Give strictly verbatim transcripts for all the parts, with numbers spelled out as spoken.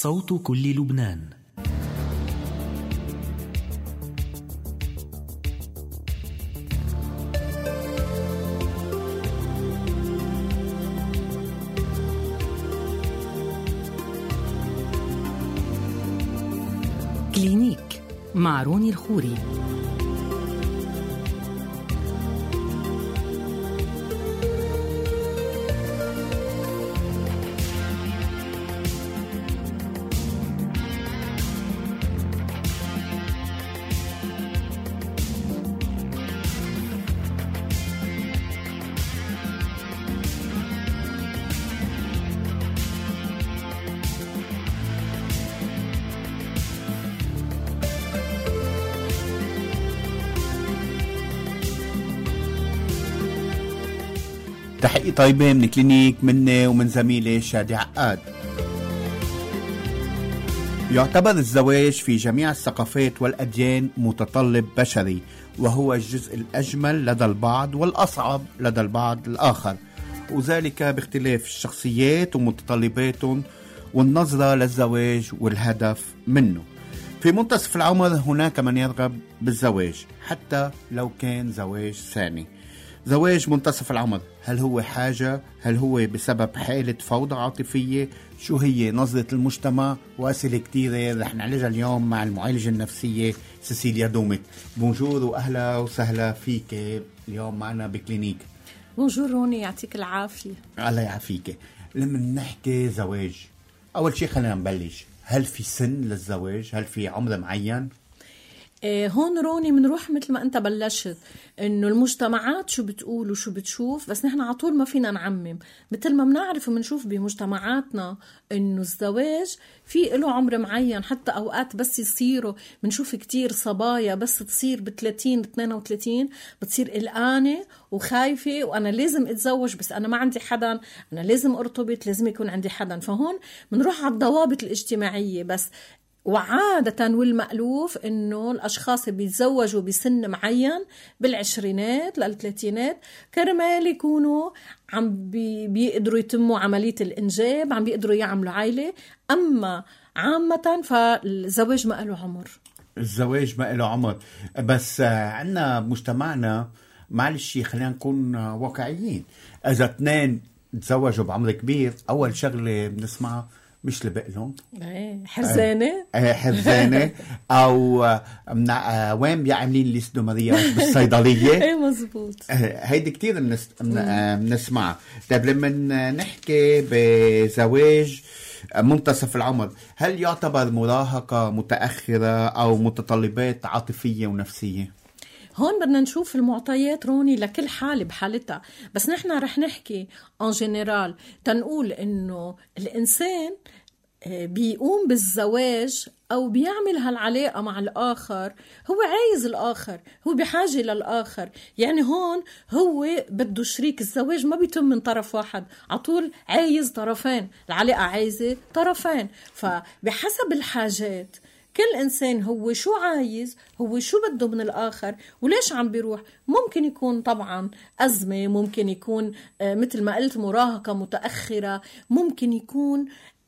صوت كل لبنان. كلينيك مع روني الخوري. تحية طيبة من كلينيك مني ومن زميلي شادي عقاد. يعتبر الزواج في جميع الثقافات والأديان متطلب بشري، وهو الجزء الأجمل لدى البعض والأصعب لدى البعض الآخر، وذلك باختلاف الشخصيات ومتطلباتهم والنظرة للزواج والهدف منه. في منتصف العمر هناك من يرغب بالزواج حتى لو كان زواج ثاني. زواج منتصف العمر، هل هو حاجة؟ هل هو بسبب حالة فوضى عاطفية؟ شو هي نظرة المجتمع؟ وأسئلة كتيرة رح نعالجها اليوم مع المعالجة النفسية سيسيليا دومت. بونجور وأهلا وسهلا فيك اليوم معنا بكلينيك. بونجور روني، يعطيك العافية. الله يعافيك. لما نحكي زواج، أول شيء خلينا نبلش، هل في سن للزواج؟ هل في عمر معين؟ إيه هون روني منروح مثل ما انت بلشت انه المجتمعات شو بتقول وشو بتشوف، بس نحن على طول ما فينا نعمم. مثل ما بنعرف ومنشوف بمجتمعاتنا انه الزواج في له عمر معين، حتى اوقات بس يصيروا منشوف كتير صبايا بس تصير بثلاثين اثنين وثلاثين بتصير قلقانة وخايفة، وانا لازم اتزوج بس انا ما عندي حدا، انا لازم ارتبط، لازم يكون عندي حدا. فهون منروح على الضوابط الاجتماعية بس. وعادة والمألوف إنه الأشخاص بيتزوجوا بسن معين بالعشرينات للثلاثينات كرمال يكونوا عم بي بيقدروا يتموا عملية الإنجاب، عم بيقدروا يعملوا عائلة. أما عامة فالزواج ما له عمر. الزواج ما له عمر، بس عنا مجتمعنا معلش خلينا نكون واقعيين. إذا اثنين تزوجوا بعمر كبير، أول شغلة بنسمعها مش لبقلهم حزانة حزانة أو منا... وين بيعملين الاستمراريات بالصيدلية. ايه مزبوط، هيدي كتير بنس... بنسمع. طيب لما نحكي بزواج منتصف العمر، هل يعتبر مراهقة متأخرة أو متطلبات عاطفية ونفسية؟ هون بدنا نشوف المعطيات روني لكل حالة بحالتها، بس نحن رح نحكي ان جنرال تنقول انه الانسان بيقوم بالزواج او بيعمل هالعلاقة مع الاخر، هو عايز الاخر، هو بحاجة للاخر. يعني هون هو بده شريك. الزواج ما بيتم من طرف واحد، عطول عايز طرفين، العلاقة عايزة طرفين. فبحسب الحاجات كل إنسان هو شو عايز، هو شو بده من الآخر وليش عم بيروح. ممكن يكون طبعا أزمة، ممكن يكون مثل ما قلت مراهقة متأخرة، ممكن يكون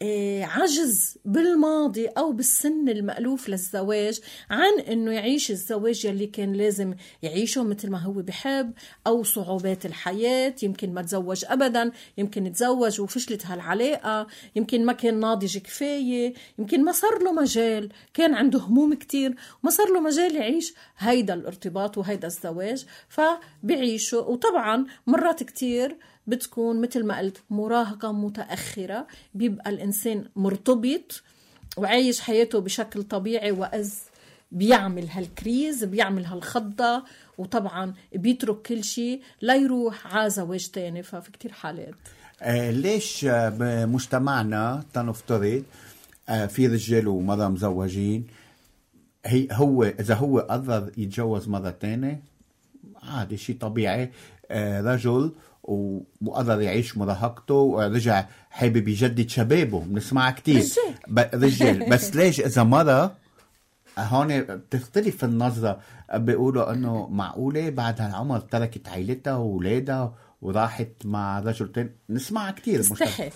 عجز بالماضي أو بالسن المألوف للزواج عن أنه يعيش الزواج يلي كان لازم يعيشه مثل ما هو بحب، أو صعوبات الحياة، يمكن ما تزوج أبدا، يمكن تزوج وفشلت هالعلاقة، يمكن ما كان ناضج كفاية، يمكن ما صار له مجال، كان عنده هموم كتير وما صار له مجال يعيش هيدا الارتباط وهيدا الزواج فبيعيشه. وطبعا مرات كتير بتكون مثل ما قلت مراهقة متأخرة، بيبقى الإنسان مرتبط وعايش حياته بشكل طبيعي، وإذ بيعمل هالكريز، بيعمل هالخضة، وطبعا بيترك كل شيء لا يروح على زواج تاني. ففي كتير حالات. آه ليش بمجتمعنا تنفترض آه في رجال ومرأة مزوجين، هي هو إذا هو قرر يتجوز مرة تانية عادي شيء طبيعي، آه رجل وقدر يعيش مراهقته ورجع حابب يجدد شبابه، بنسمع كتير رجال. بس ليش إذا مرة هون بتختلف النظرة، بيقولوا أنه معقولة بعد هالعمر تركت عائلتها وولادها وراحت مع رجل تاني. نسمع كتير تستحي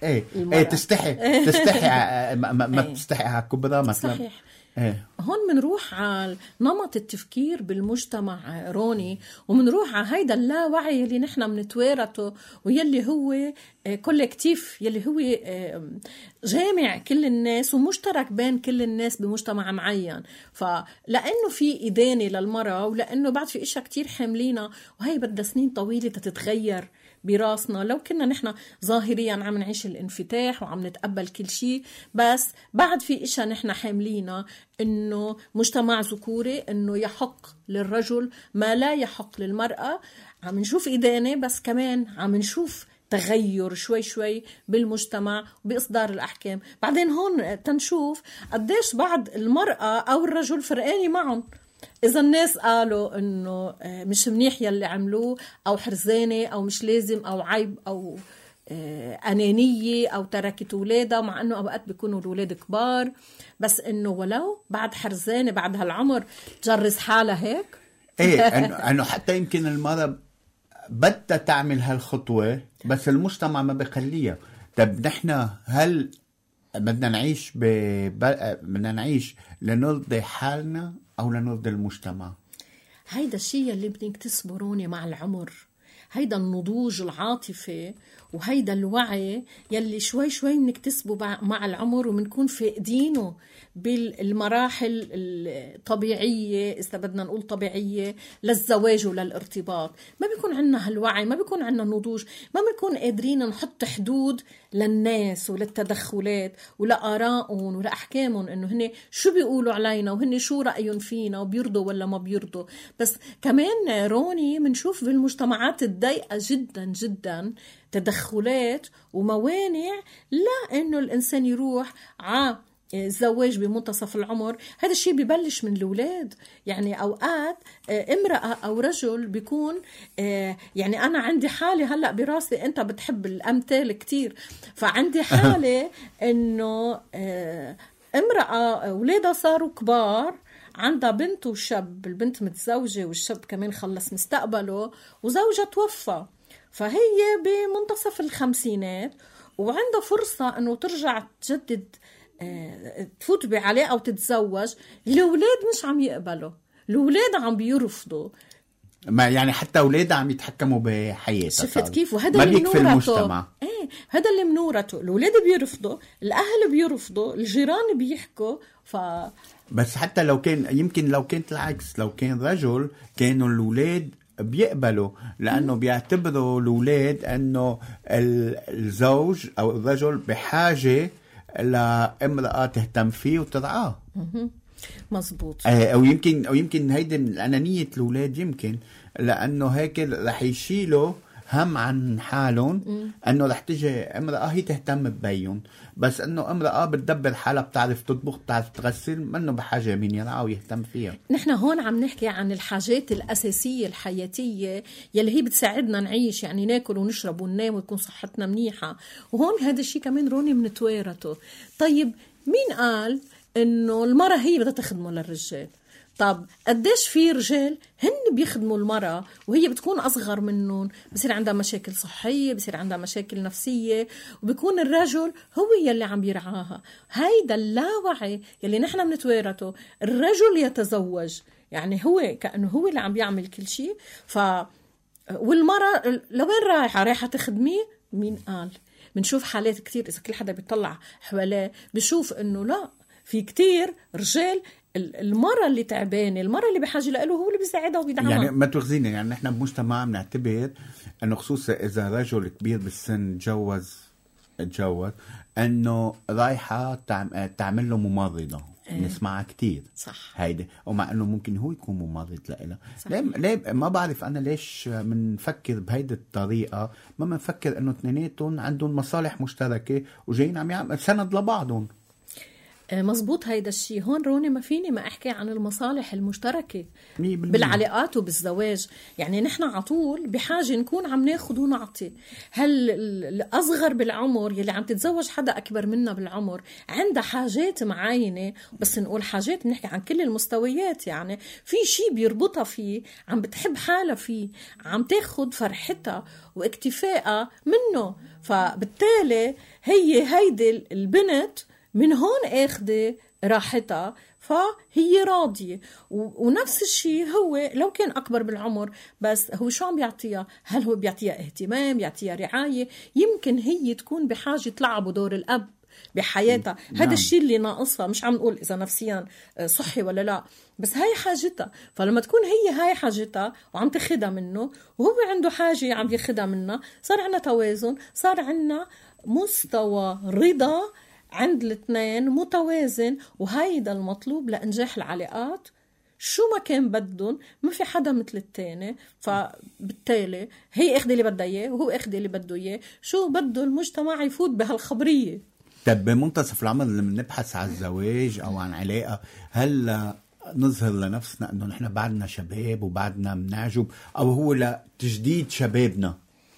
ايه المرأة. ايه تستحي تستحي ع- ما, ما ما إيه. بتستحي على كبرى مثلا. صحيح. ايه هون منروح على نمط التفكير بالمجتمع روني، ومنروح على هيدا اللاوعي اللي نحن منتوارثه، ويلي هو كولكتيف، يلي هو آه، جامع كل الناس ومشترك بين كل الناس بمجتمع معين. فلأنه في إدانة للمرأة، ولأنه بعد في إشياء كتير حاملينا، وهي بدها سنين طويلة تتغير براسنا. لو كنا نحن ظاهريا عم نعيش الانفتاح وعم نتقبل كل شيء، بس بعد في إشياء نحن حاملينا، إنه مجتمع ذكوري، إنه يحق للرجل ما لا يحق للمرأة. عم نشوف إدانة، بس كمان عم نشوف تغير شوي شوي بالمجتمع وبإصدار الأحكام. بعدين هون تنشوف قديش بعد المرأة أو الرجل فرقاني معهم. إذا الناس قالوا إنه مش منيح يلي عملوه، أو حرزانة، أو مش لازم، أو عيب، أو أنانية، أو تركت ولادها، مع أنه أوقات بيكونوا الولاد كبار، بس إنه ولو بعد حرزانة بعد هالعمر تجرز حالها هيك. ايه انه انه حتى يمكن المرأة بدها تعمل هالخطوة، بس المجتمع ما بخليها. طب نحن هل بدنا نعيش ب... بدنا نعيش لنرضي حالنا أو لنرضي المجتمع؟ هيدا الشيء اللي بنكتسبه روني مع العمر، هيدا النضوج العاطفي، وهيدا الوعي يلي شوي شوي بنكتسبه مع العمر، ومنكون فاقدينه بالمراحل الطبيعية، إذا بدنا نقول طبيعية، للزواج وللارتباط. ما بيكون عنا هالوعي، ما بيكون عنا النضوج، ما بنكون قادرين نحط حدود للناس وللتدخلات ولآرائهم ولأحكامهم، إنه هن شو بيقولوا علينا، وهن شو رأيهم فينا، وبيرضوا ولا ما بيرضوا. بس كمان روني منشوف بالمجتمعات الضيقة جدا جدا تدخلات وموانع لا إنه الإنسان يروح ع الزواج بمنتصف العمر. هذا الشيء ببلش من الأولاد. يعني أوقات امرأة أو رجل بيكون، يعني أنا عندي حالة هلأ براسي، أنت بتحب الأمثال كتير، فعندي حالة إنه امرأة أولادها صاروا كبار، عندها بنت وشاب، البنت متزوجة والشاب كمان خلص مستقبله، وزوجها توفى، فهي بمنتصف الخمسينات وعندها فرصة أنه ترجع تجدد، تفوت بعلاقة أو تتزوج. الأولاد مش عم يقبلوا، الأولاد عم بيرفضوا. ما يعني حتى أولادها عم يتحكموا بحياتها. شفت كيف؟ وهذا اللي منورته. المجتمع ايه هذا اللي منورته. الأولاد بيرفضوا، الأهل بيرفضوا، الجيران بيحكوا. ف بس حتى لو كان، يمكن لو كانت العكس، لو كان رجل كانوا الأولاد بيقبلوا، لأنه بيعتبروا الأولاد أنه الزوج أو الرجل بحاجة لامرأة تهتم فيه وترعاه. مزبوط. أو يمكن أو يمكن هيدا من أنانية الأولاد، يمكن لأنه هيك رح يشيلوا هم عن حالهم، أنه رح تجي امرأة هي تهتم ببيهم، بس أنه امرأة بتدبر حالها، بتعرف تطبخ، بتعرف تغسل، منه بحاجة مين يرعاه ويهتم فيها. نحن هون عم نحكي عن الحاجات الأساسية الحياتية يلي هي بتساعدنا نعيش، يعني ناكل ونشرب وننام ويكون صحتنا منيحة. وهون هذا الشيء كمان روني منتوارثه. طيب مين قال إنه المرأة هي بدها تخدمه للرجال؟ طب قديش في رجال هن بيخدموا المرأة وهي بتكون أصغر منهم، بصير عندها مشاكل صحية، بصير عندها مشاكل نفسية، وبيكون الرجل هو يلي عم يرعاها. هيدا اللاوعي يلي نحن بنتوارثه. الرجل يتزوج يعني هو كأنه هو اللي عم بيعمل كل شيء. ف والمرأة لوين رايحة؟ رايحة تخدمي؟ مين قال؟ بنشوف حالات كتير، إذا كل حدا بيطلع حواليه بيشوف إنه لا، في كتير رجال المرة اللي تعبانة، المرة اللي بحاجة له هو اللي بيساعدها وبيدعمها. يعني ما تغزينا، يعني نحن بمجتمع بنعتبر انه خصوصا اذا رجل كبير بالسن تجوز تجوز انه رايحة تعمل له ممرضة. ايه. نسمعها كتير. صح. هيدا ومع انه ممكن هو يكون ممرض لها. ليه ليه ما بعرف انا ليش منفكر بهيدي الطريقة، ما منفكر انه اثنيناتهم عندهم مصالح مشتركة وجايين عم يعمل سند لبعضهم. مزبوط هيدا الشيء. هون روني ما فيني ما أحكي عن المصالح المشتركة مية بالمية. بالعلاقات وبالزواج. يعني نحن عطول بحاجة نكون عم ناخد ونعطي. هل الأصغر بالعمر يلي عم تتزوج حدا أكبر منا بالعمر عندها حاجات معينة، بس نقول حاجات بنحكي عن كل المستويات، يعني في شيء بيربطها فيه، عم بتحب حالها فيه، عم تاخد فرحتها واكتفائها منه، فبالتالي هي هيدي البنت من هون اخده راحتها، فهي راضية. ونفس الشيء هو لو كان أكبر بالعمر، بس هو شو عم بيعطيها؟ هل هو بيعطيها اهتمام، بيعطيها رعاية؟ يمكن هي تكون بحاجة تلعبوا دور الأب بحياتها. نعم. هذا الشيء اللي ناقصها. مش عم نقول إذا نفسيا صحي ولا لا، بس هاي حاجتها. فلما تكون هي هاي حاجتها وعم تاخدها منه، وهو عنده حاجة عم ياخدها منها، صار عنا توازن، صار عنا مستوى رضا عند الاثنين متوازن. وهيدا المطلوب لإنجاح العلاقات. شو ما كان بدهم، ما في حدا مثل التاني، فبالتالي هي اخذ اللي بدها اياه وهو اخذ اللي بده اياه. شو بده المجتمع يفوت بهالخبرية. طب بمنتصف العمر لما نبحث عن الزواج او عن علاقة، هل نظهر لنفسنا انه نحن بعدنا شباب وبعدنا منعجب، او هو لتجديد شبابنا؟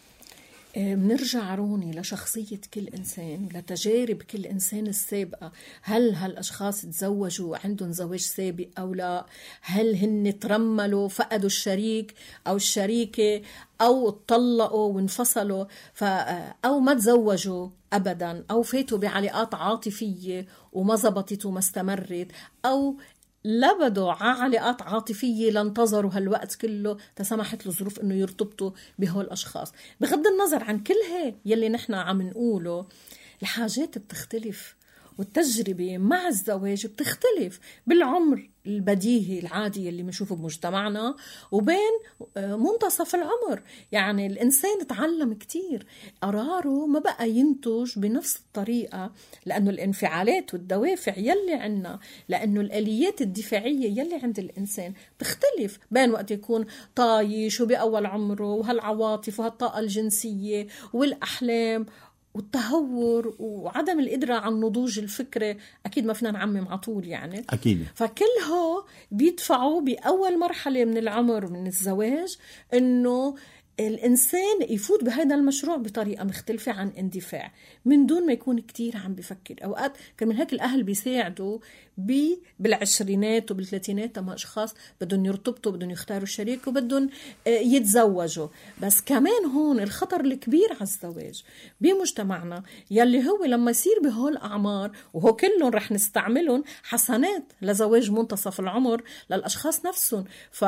بنرجع روني لشخصية كل إنسان، لتجارب كل إنسان السابقة. هل هالأشخاص تزوجوا عندهم زواج سابق أو لا؟ هل هن ترملوا فقدوا الشريك أو الشريكة، أو اتطلقوا وانفصلوا، أو ما تزوجوا أبدا، أو فاتوا بعلاقات عاطفية وما زبطت وما استمرت، أو لبدوا علاقات عاطفية لانتظروا هالوقت كله تسمحت الظروف انه يرتبطوا بهول الاشخاص. بغض النظر عن كل هي يلي نحن عم نقوله، الحاجات بتختلف والتجربة مع الزواج بتختلف بالعمر البديهي العادي اللي بنشوفه بمجتمعنا وبين منتصف العمر. يعني الإنسان تعلم كتير، قراره ما بقى ينتج بنفس الطريقة، لأنه الانفعالات والدوافع يلي عنا، لأنه الآليات الدفاعية يلي عند الإنسان تختلف بين وقت يكون طايش وبأول عمره، وهالعواطف وهالطاقة الجنسية والأحلام والتهور وعدم القدرة على النضوج الفكري. أكيد ما فينا نعمم عطول يعني. أكيد. فكله بيدفعوا بأول مرحلة من العمر من الزواج إنه الإنسان يفوت بهذا المشروع بطريقة مختلفة عن اندفاع، من دون ما يكون كتير عم بفكر. أوقات كمان هيك الأهل بيساعدوا بي بالعشرينات وبالثلاثينات لما أشخاص بدهم يرتبطوا، بدهم يختاروا الشريك وبدهم يتزوجوا. بس كمان هون الخطر الكبير على الزواج بمجتمعنا يلي هو لما يصير بهول الأعمار، وهو كلهم رح نستعملهم حسنات لزواج منتصف العمر للأشخاص نفسهم. ف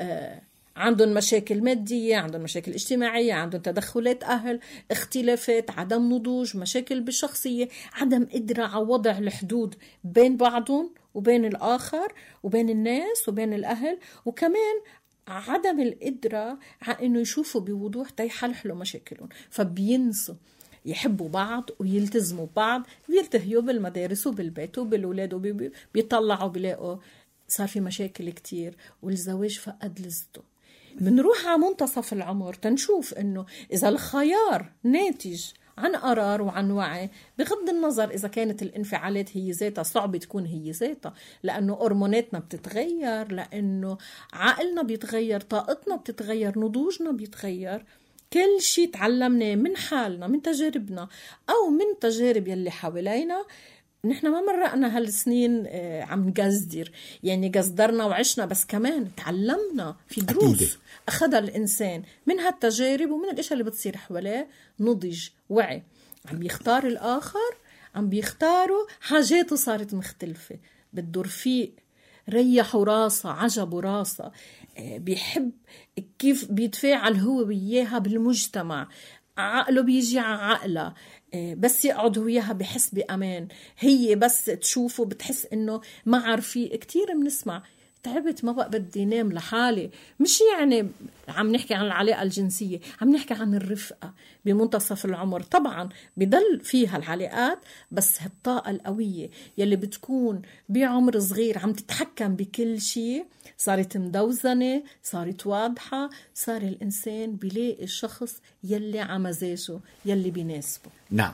عندهم مشاكل مادية، عندهم مشاكل اجتماعية، عندهم تدخلات أهل، اختلافات، عدم نضوج، مشاكل بالشخصية، عدم قدرة على وضع الحدود بين بعضهم وبين الآخر وبين الناس وبين الأهل، وكمان عدم القدرة على إنه يشوفوا بوضوح تيحلحلوا مشاكلهم، فبينسوا يحبوا بعض ويلتزموا بعض، بيلتهيوا بالمدارس وبالبيت وبالولاد وبيطلعوا بيلاقوا صار في مشاكل كتير والزواج فقد لذته. منروح على منتصف العمر تنشوف انه اذا الخيار ناتج عن قرار وعن وعي، بغض النظر اذا كانت الانفعالات هي ذاتها صعب تكون هي ذاتها، لانه هرموناتنا بتتغير، لانه عقلنا بيتغير، طاقتنا بتتغير، نضوجنا بيتغير، كل شيء تعلمناه من حالنا من تجاربنا او من تجارب يلي حوالينا. نحن ما مرقنا هالسنين عم نقصدر، يعني قصدرنا وعشنا، بس كمان تعلمنا في دروس أخذها الإنسان من هالتجارب ومن الأشياء اللي بتصير حواليه. نضج، وعي، عم بيختار الآخر، عم بيختاروا حاجاته صارت مختلفة، بده رفيق ريحوا راسه، عجبوا راسه، بيحب كيف بيتفاعل هو وياها بالمجتمع، عقله بيجي على عقله، بس يقعد وياها بحس بأمان، هي بس تشوفه بتحس إنه ما عارفيه. كتير بنسمع تعبت ما بقى بدي نام لحالي. مش يعني عم نحكي عن العلاقة الجنسية، عم نحكي عن الرفقة بمنتصف العمر. طبعا بضل فيها العلاقات، بس هالطاقة القوية يلي بتكون بعمر صغير عم تتحكم بكل شيء، صارت مدوزنة، صارت واضحة، صار الإنسان بيلاقي الشخص يلي عمزاجه يلي بيناسبه. نعم.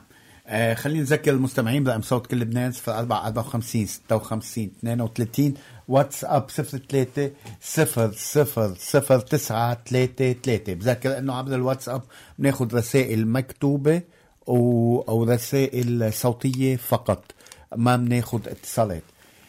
آه خلينا نذكر المستمعين برقم صوت كل لبنان صفر أربعة أربعة وخمسين ستة وخمسين اثنين وثلاثين، واتساب صفر ثلاثة صفر صفر صفر تسعة ثلاثة ثلاثة. بذكر انه عبر الواتساب بناخد رسائل مكتوبة او, أو رسائل صوتية فقط، ما بناخد اتصالات.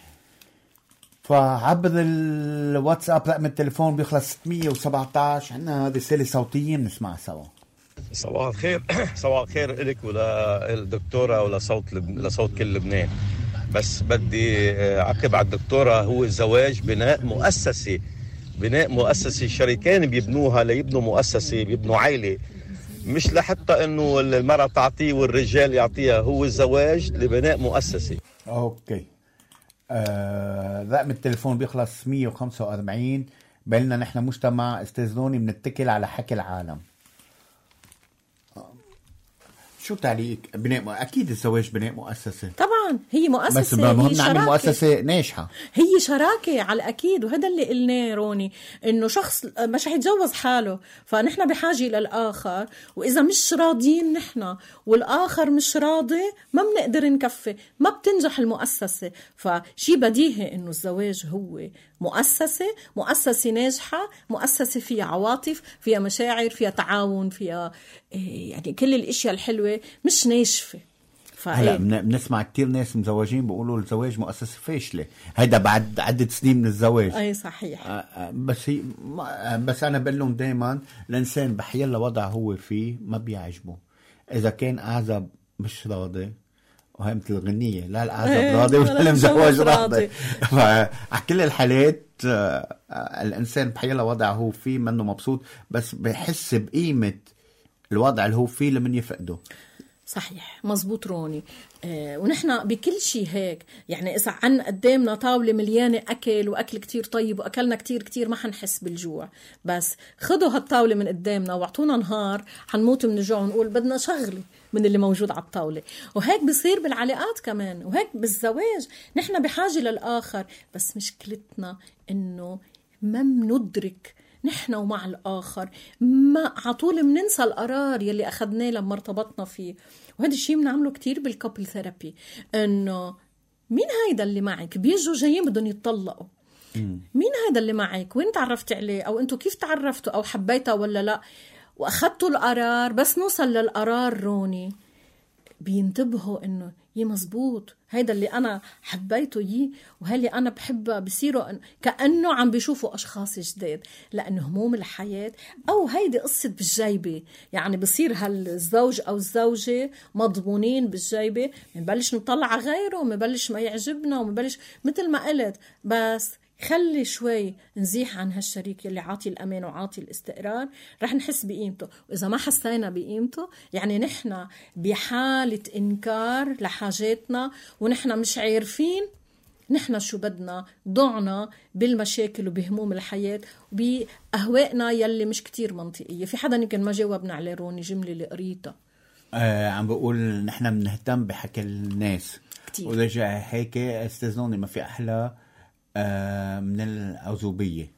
فعبر الواتساب رقم التليفون بيخلص ستمية وسبعة عشر، عندنا رسالة صوتية بنسمعها سوا. صباح الخير. صباح الخير لك وللدكتورة ولصوت لب... لصوت كل لبنان. بس بدي أعقب على الدكتورة، هو الزواج بناء مؤسسي، بناء مؤسسي، الشريكين بيبنوها ليبنوا مؤسسة، بيبنوا عائلة، مش لحتى انه المرأة تعطيه والرجال يعطيها. هو الزواج لبناء مؤسسي. اوكي. آه، رقم التليفون بيخلص مية وخمسة وأربعين. بلنا نحن مجتمع استاذوني بنتكل على حكي العالم. شو تعليق بناء؟ اكيد الزواج بناء مؤسسه، طبعا هي مؤسسه، بس مهم نعمل مؤسسه ناجحه، هي شراكه على الاكيد. وهذا اللي قلناه روني، انه شخص مش حيتجوز حاله، فنحن بحاجه للاخر، واذا مش راضيين نحن والاخر مش راضي ما بنقدر نكفي، ما بتنجح المؤسسه. فشي بديهي انه الزواج هو مؤسسه، مؤسسه ناجحه، مؤسسه فيها عواطف، فيها مشاعر، فيها تعاون، فيها يعني كل الاشياء الحلوه، مش ناشفه. هلا بنسمع كتير ناس مزوجين بيقولوا الزواج مؤسسة فاشلة، هيدا بعد عدة سنين من الزواج. اي صحيح. بس هي بس انا بقول لهم دائما الانسان بحيلا وضع هو فيه ما بيعجبه. اذا كان اعزب مش راضي، وهي مثل الغنية، لا الاعزب راضي ولا المزوج راضي. على كل الحالات الانسان بحيلا وضع هو فيه منه مبسوط، بس بحس بقيمة الوضع اللي هو فيه لمن يفقده. صحيح، مزبوط روني. آه ونحن بكل شيء هيك، يعني إذا عن قدامنا طاولة مليانة أكل وأكل كتير طيب وأكلنا كتير كتير ما حنحس بالجوع، بس خدوا هالطاولة من قدامنا واعطونا نهار حنموت من الجوع ونقول بدنا شغلة من اللي موجود على الطاولة. وهيك بصير بالعلاقات كمان، وهيك بالزواج. نحن بحاجة للآخر، بس مشكلتنا إنه ما مندرك نحن ومع الآخر، ما عطول مننسى القرار يلي أخذناه لما ارتبطنا فيه. وهذا الشيء بنعمله كتير بالكابل ثيرابي، إنه مين هيدا اللي معك؟ بيجوا جايين بدهم يتطلقوا، مين هيدا اللي معك؟ وين تعرفت عليه؟ أو أنتوا كيف تعرفتوا؟ أو حبيتها ولا لا؟ وأخذتوا القرار. بس نوصل للقرار روني بينتبهوا إنه يي مزبوط، هيدا اللي أنا حبيته يي، وهي اللي أنا بحبها. بيصيروا كأنه عم بيشوفوا أشخاص جداد، لأنه هموم الحياة أو هيدي قصة بالجيبة. يعني بصير هالزوج أو الزوجة مضمونين بالجيبة، منبلش نطلع على غيره، منبلش ما يعجبنا، ومنبلش مثل ما قلت. بس خلي شوي نزيح عن هالشريك يلي عاطي الأمان وعاطي الاستقرار، رح نحس بقيمته. وإذا ما حسينا بقيمته يعني نحن بحالة إنكار لحاجاتنا، ونحن مش عارفين نحن شو بدنا، ضعنا بالمشاكل وبهموم الحياة وبأهوائنا يلي مش كتير منطقية. في حدا يمكن ما جاوبنا على روني جملة اللي قريتها. آه عم بقول نحن بنهتم بحكي الناس كتير، ورجع هيك استاذنوني ما في أحلى من العزوبية.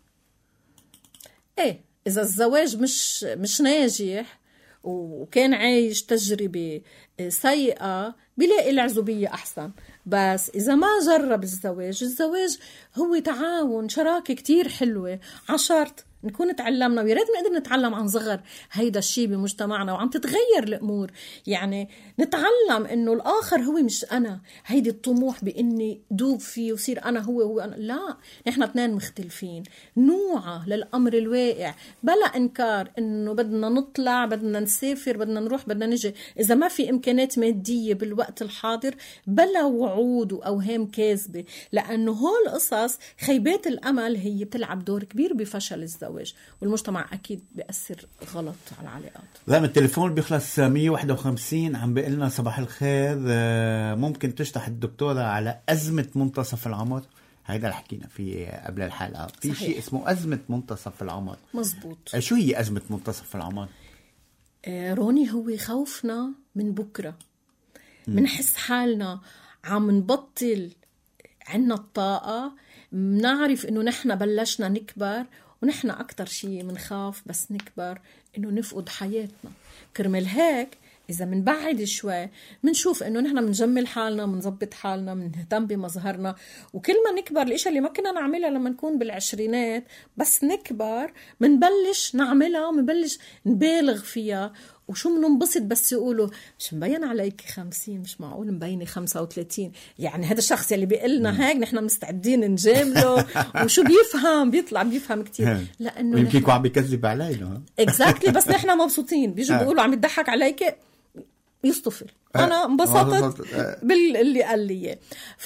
ايه إذا الزواج مش مش ناجح وكان عايش تجربة سيئة بيلاقي العزوبية أحسن. بس إذا ما جرب الزواج، الزواج هو تعاون، شراكة كتير حلوة، عشرت نكون تعلمنا. ويا ريت نقدر نتعلم عن صغر هيدا الشيء بمجتمعنا، وعم تتغير الأمور. يعني نتعلم إنه الآخر هو مش أنا، هيدي الطموح بإني دوب فيه وصير أنا هو هو أنا. لا، نحن اثنين مختلفين، نوعة للأمر الواقع بلا إنكار إنه بدنا نطلع، بدنا نسافر، بدنا نروح، بدنا نجي. إذا ما في إمكانات مادية بالوقت الحاضر، بلا وعود وأوهام كاذبة، لأنه هول قصص خيبات الأمل هي بتلعب دور كبير بفشل الزواج. والمجتمع أكيد بيأثر غلط على العلاقات. لا، التليفون بيخلص مية وواحد وخمسين. عم بيقلنا صباح الخير، ممكن تشرح الدكتورة على أزمة منتصف العمر؟ هيدا اللي حكينا فيه قبل الحلقة. في شيء اسمه أزمة منتصف العمر. مزبوط. شو هي أزمة منتصف العمر؟ آه روني، هو خوفنا من بكرة، منحس حالنا عم نبطل عنا الطاقة، منعرف إنه نحن بلشنا نكبر، ونحن أكتر شيء منخاف بس نكبر إنه نفقد حياتنا. كرمال هيك إذا منبعد شوي منشوف إنه نحن منجمل حالنا، منظبط حالنا، منهتم بمظهرنا، وكل ما نكبر الإشياء اللي ما كنا نعملها لما نكون بالعشرينات بس نكبر منبلش نعملها ومنبلش نبالغ فيها. وشو مننبسط بس يقولوا مش مبين عليك خمسين، مش معقول مبيني خمسة وثلاثين. يعني هذا الشخص اللي بيقلنا هيك نحن مستعدين نجامله. وشو بيفهم؟ بيطلع بيفهم كتير، لأنه يمكن يكون عم بيكذب علينا اكزاكتلي. بس نحن مبسوطين، بيجوا بيقولوا عم يضحك عليك، يصطفل. أنا انبسطت باللي قال لي.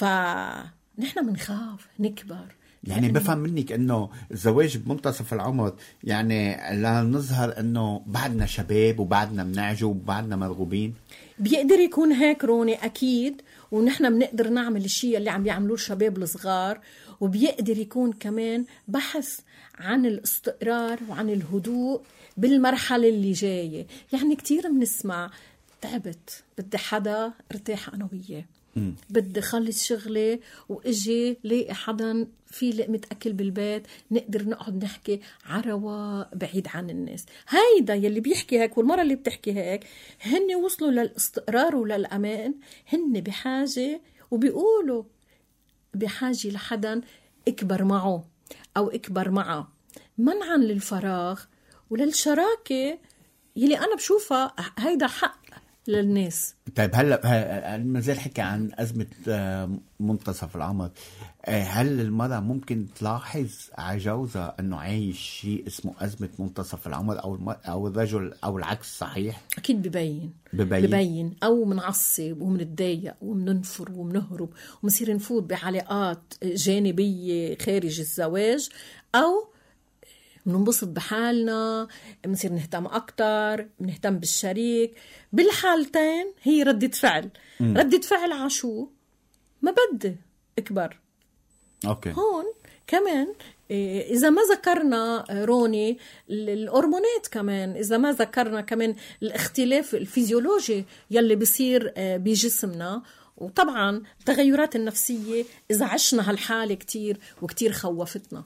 فنحن منخاف نكبر. يعني بفهم منك انه الزواج بمنتصف العمر يعني لا نظهر انه بعدنا شباب وبعدنا منعجو وبعدنا مرغوبين. بيقدر يكون هيك روني اكيد، ونحن بنقدر نعمل الشيء اللي عم بيعملوه الشباب الصغار. وبيقدر يكون كمان بحث عن الاستقرار وعن الهدوء بالمرحلة اللي جاية. يعني كتير بنسمع تعبت، بدي حدا ارتاح انا وياه، بدي خلص شغلي واجي لاقي حدا في لقمة أكل بالبيت نقدر نقعد نحكي عروا بعيد عن الناس. هيدا يلي بيحكي هيك والمرة اللي بتحكي هيك هن وصلوا للاستقرار وللأمان. هن بحاجة، وبيقولوا بحاجة لحدا اكبر معه أو اكبر معه، منعا للفراغ وللشراكة يلي أنا بشوفها هيدا حق للناس. طيب هلا ما زال حكي عن أزمة منتصف العمر. هل المرأة ممكن تلاحظ على جوزها أنه عايش شيء اسمه أزمة منتصف العمر، أو أو الرجل أو العكس صحيح؟ أكيد ببين ببين, ببين. أو منعصب ومنتضايق ومننفر ومنهرب ومصير نفوت بعلاقات جانبية خارج الزواج، أو مننبسط بحالنا، منصير نهتم أكتر، منهتم بالشريك. بالحالتين هي ردة فعل. م. ردة فعل عشو ما بدي اكبر. أوكي. هون كمان إذا ما ذكرنا روني الهرمونات، كمان إذا ما ذكرنا كمان الاختلاف الفيزيولوجي يلي بيصير بجسمنا، وطبعا التغيرات النفسية إذا عشنا هالحالة كتير وكتير خوفتنا.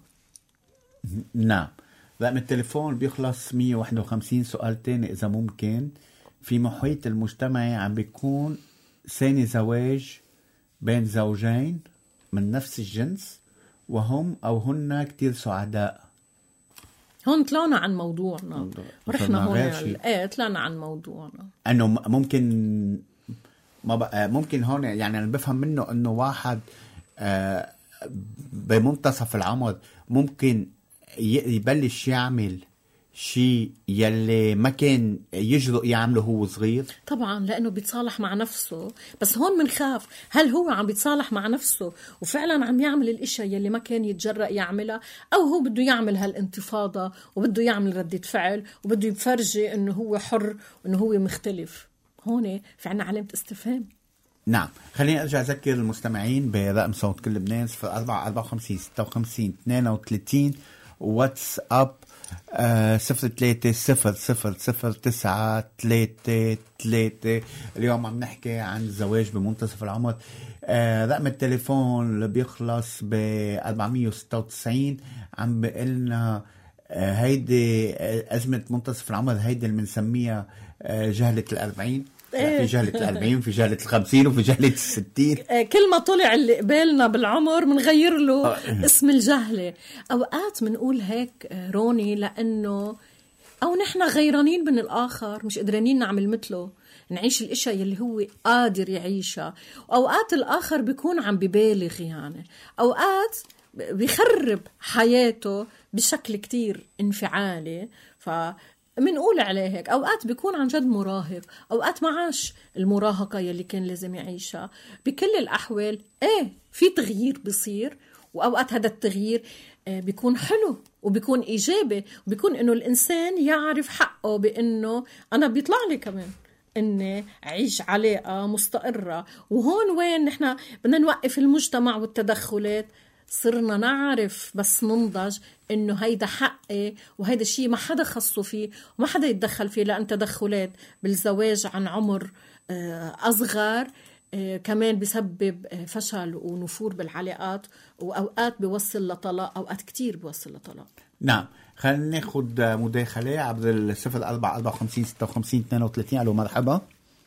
نعم. رقم التليفون بيخلص مية وواحد وخمسين. سؤال تاني إذا ممكن، في محيط المجتمعي عم بيكون ثاني زواج بين زوجين من نفس الجنس وهم أو هن كتير سعداء. هون طلعنا عن موضوعنا ورحنا هون ايه طلعنا عن موضوعنا أنه ممكن ما بقى ممكن هون. يعني أنا بفهم منه أنه واحد آه بمنتصف العمر ممكن يبلش يعمل شيء يلي ما كان يجرؤ يعمله هو صغير. طبعا لأنه بيتصالح مع نفسه. بس هون منخاف هل هو عم بيتصالح مع نفسه وفعلا عم يعمل الاشياء يلي ما كان يتجرأ يعملها، أو هو بده يعمل هالانتفاضة وبده يعمل ردة فعل وبده يفرجي أنه هو حر وأنه هو مختلف. هون في عنا علامة استفهام. نعم. خليني أرجع أذكر المستمعين برقم صوت كل لبنان صفر أربعة أربعة وخمسين ستة وخمسين اثنين وثلاثين، واتس أب آه صفر ثلاثة صفر صفر صفر تسعة ثلاثة ثلاثة. اليوم عم نحكي عن الزواج بمنتصف العمر. آه رقم التليفون اللي بيخلص ب أربعمية وستة وتسعين عم بقلنا آه هيدي أزمة منتصف العمر، هيدي اللي بنسميها آه جهلة الأربعين. في جهلة الأربعين، في جهلة الخمسين، وفي جهلة الستين. كل ما طلع اللي قبالنا بالعمر منغير له اسم الجهلة. أوقات منقول هيك روني لأنه أو نحن غيرانين من الآخر، مش قدرانين نعمل مثله، نعيش الاشياء يلي هو قادر يعيشها. وأوقات الآخر بيكون عم ببالغ، يعني أوقات بيخرب حياته بشكل كتير انفعالي. ف منقول عليه هيك. أوقات بيكون عن جد مراهق، أوقات معاش المراهقة يلي كان لازم يعيشها. بكل الأحوال إيه في تغيير بيصير، وأوقات هذا التغيير بيكون حلو وبيكون إيجابي، وبيكون إنه الإنسان يعرف حقه بإنه أنا بيطلع لي كمان إني أعيش علاقة مستقرة. وهون وين نحن بدنا نوقف المجتمع والتدخلات. صرنا نعرف بس ننضج إنه هيدا حقي وهيدا الشيء ما حدا خصه فيه وما حدا يتدخل فيه، لأن تدخلات بالزواج عن عمر أصغر كمان بيسبب فشل ونفور بالعلاقات، وأوقات بيوصل لطلاق، أوقات كتير بيوصل لطلاق. نعم. خلينا ناخد مداخلة عبر الصفر أربعة أربعة وخمسين ستة وخمسين اثنين وثلاثين. ألو مرحبا.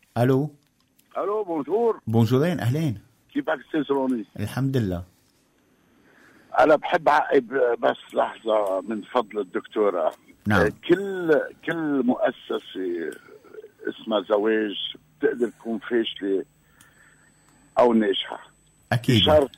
الو الو بونجور. بونجورين، اهلين. كيفك استاذ روني؟ الحمد لله. انا بحب اعقب بس لحظه من فضل الدكتوره. نعم. كل كل مؤسسه اسمها زواج بتقدر تكون فاشله او ناجحه. اكيد. شرط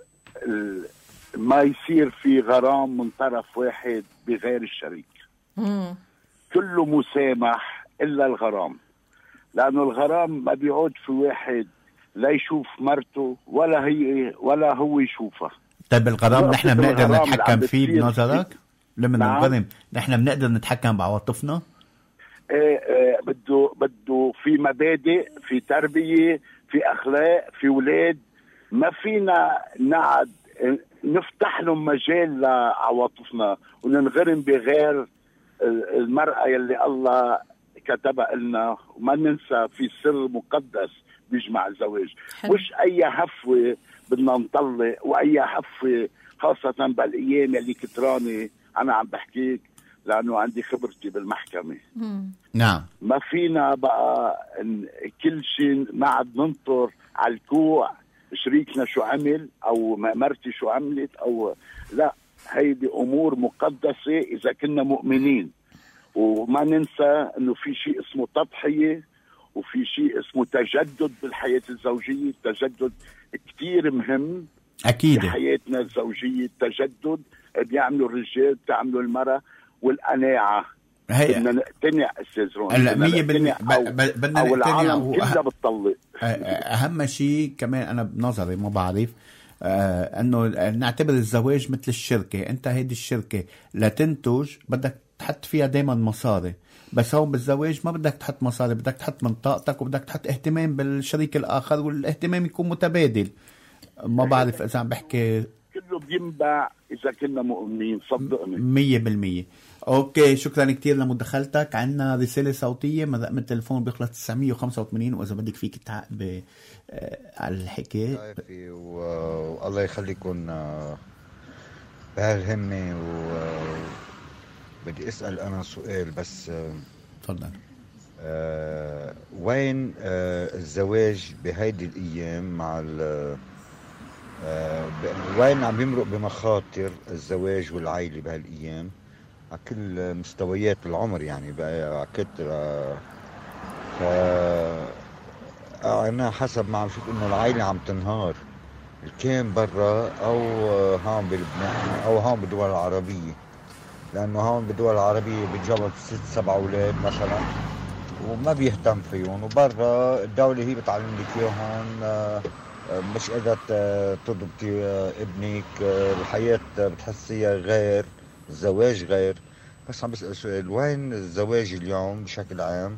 ما يصير في غرام من طرف واحد بغير الشريك. مم. كله مسامح الا الغرام، لانه الغرام ما بيعود في واحد لا يشوف مرته ولا هي ولا هو يشوفها. طيب الغرام نحن بنقدر نتحكم فيه بنظرك؟ لمن نعم. الغرام نحن بنقدر نتحكم بعواطفنا؟ ايه ايه بده بده في مبادئ، في تربيه، في اخلاق، في ولاد. ما فينا نقعد نفتح لهم مجال لعواطفنا وننغرم بغير المرأة يلي الله كتبها لنا. وما ننسى في سر مقدس بيجمع الزواج. حلو. مش اي هفوه بدنا نطلق واي هفوه، خاصه بالايام اللي كتراني. انا عم بحكيك لانه عندي خبرتي بالمحكمه. مم. نعم. ما فينا بقى كل شيء نقعد ننطر على الكوع شريكنا شو عمل او مرتي شو عملت او لا. هيدي امور مقدسه اذا كنا مؤمنين. وما ننسى انه في شيء اسمه تضحيه وفي شيء اسمه تجدد بالحياه الزوجيه. التجدد كتير مهم اكيد في حياتنا الزوجيه. التجدد بيعملوا الرجال بتعملوا المراه. والقناعه بدنا نقتنع استاذ روني. هلا مية بالمية بدنا او العالم كلها بتطلق. اهم شيء كمان انا بنظري ما بعرف آه انه نعتبر الزواج مثل الشركه. انت هيدي الشركه لتنتج بدك تحط فيها دايما مصاري، بس هون بالزواج ما بدك تحط مصاري، بدك تحط من طاقتك وبدك تحط اهتمام بالشريك الاخر، والاهتمام يكون متبادل. ما بعرف اذا عم بحكي كله بينبع اذا كنا مؤمنين. صدقني مية بالمية. اوكي، شكرا كتير لمداخلتك. عنا رسالة صوتية من رقم التليفون بيخلص تسعمية وخمسة وثمانين، واذا بدك فيك تعقب على الحكي. والله يخليكم بهالهمة. وبدي اسأل انا سؤال بس. تفضل. أه وين أه الزواج بهيدي الايام مع أه وين عم يمرق بمخاطر الزواج والعائلة بهالايام على كل مستويات العمر، يعني بقى على كتر. ف انا حسب ما عم شوف انه العائلة عم تنهار، كان برا او هون بلبنان او هون بالدول العربية. لانه هون بالدول العربية بتجوز ست سبع اولاد مثلا وما بيهتم فيهم، وبرا الدولة هي بتعلم لك اياهم. مش قادرة تضبطي ابنك، الحياة بتحسيها غير، الزواج غير. بس عم بسأل سؤال، وين الزواج اليوم بشكل عام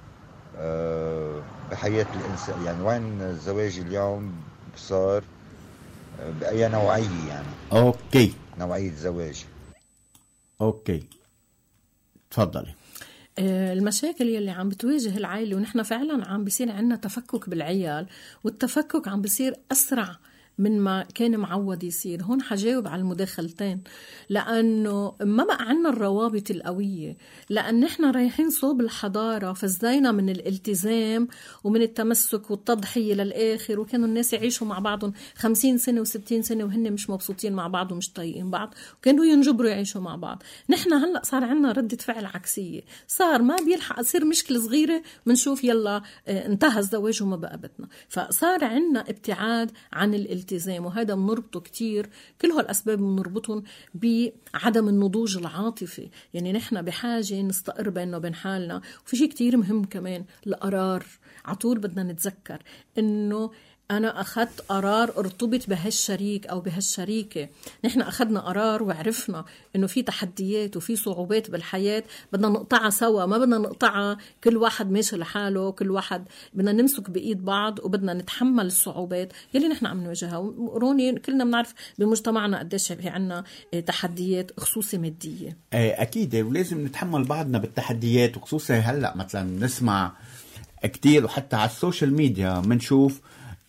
بحياة الإنسان؟ يعني وين الزواج اليوم صار بأي نوعية؟ يعني اوكي، نوعية زواج. اوكي تفضلي. المشاكل يلي عم بتواجه العائلة، ونحن فعلا عم بيصير عنا تفكك بالعيال، والتفكك عم بيصير أسرع من ما كان معود يصير. هون حجاوب على المداخلتين، لأنه ما بقى عنا الروابط القوية، لأن نحن رايحين صوب الحضارة، فزدينا من الالتزام ومن التمسك والتضحية للآخر. وكانوا الناس يعيشوا مع بعضهم خمسين سنة وستين سنة وهن مش مبسوطين مع بعض ومش طايقين بعض، وكانوا ينجبروا يعيشوا مع بعض. نحن هلأ صار عنا ردة فعل عكسية، صار ما بيلحق يصير مشكلة صغيرة منشوف يلا انتهى الزواج وما بقى بتنا. فصار عنا ابتعاد عن الالتزام، وهذا بنربطه كتير، كل هالأسباب بنربطهم بعدم النضوج العاطفي. يعني نحن بحاجة نستقر بيننا وبين حالنا. وفي شيء كتير مهم كمان، القرار. عطول بدنا نتذكر إنه أنا أخذت قرار ارتبط بهالشريك أو بهالشريكة. نحن أخذنا قرار وعرفنا إنه في تحديات وفي صعوبات بالحياة بدنا نقطعها سوا، ما بدنا نقطعها كل واحد ماشي لحاله، كل واحد بدنا نمسك بإيد بعض وبدنا نتحمل الصعوبات يلي نحن عم نواجهها. روني كلنا بنعرف بمجتمعنا قديش في عنا تحديات خصوصي مادية. أكيد، ولازم نتحمل بعضنا بالتحديات، وخصوصي هلأ مثلا نسمع كتير وحتى على السوشيال ميديا منشوف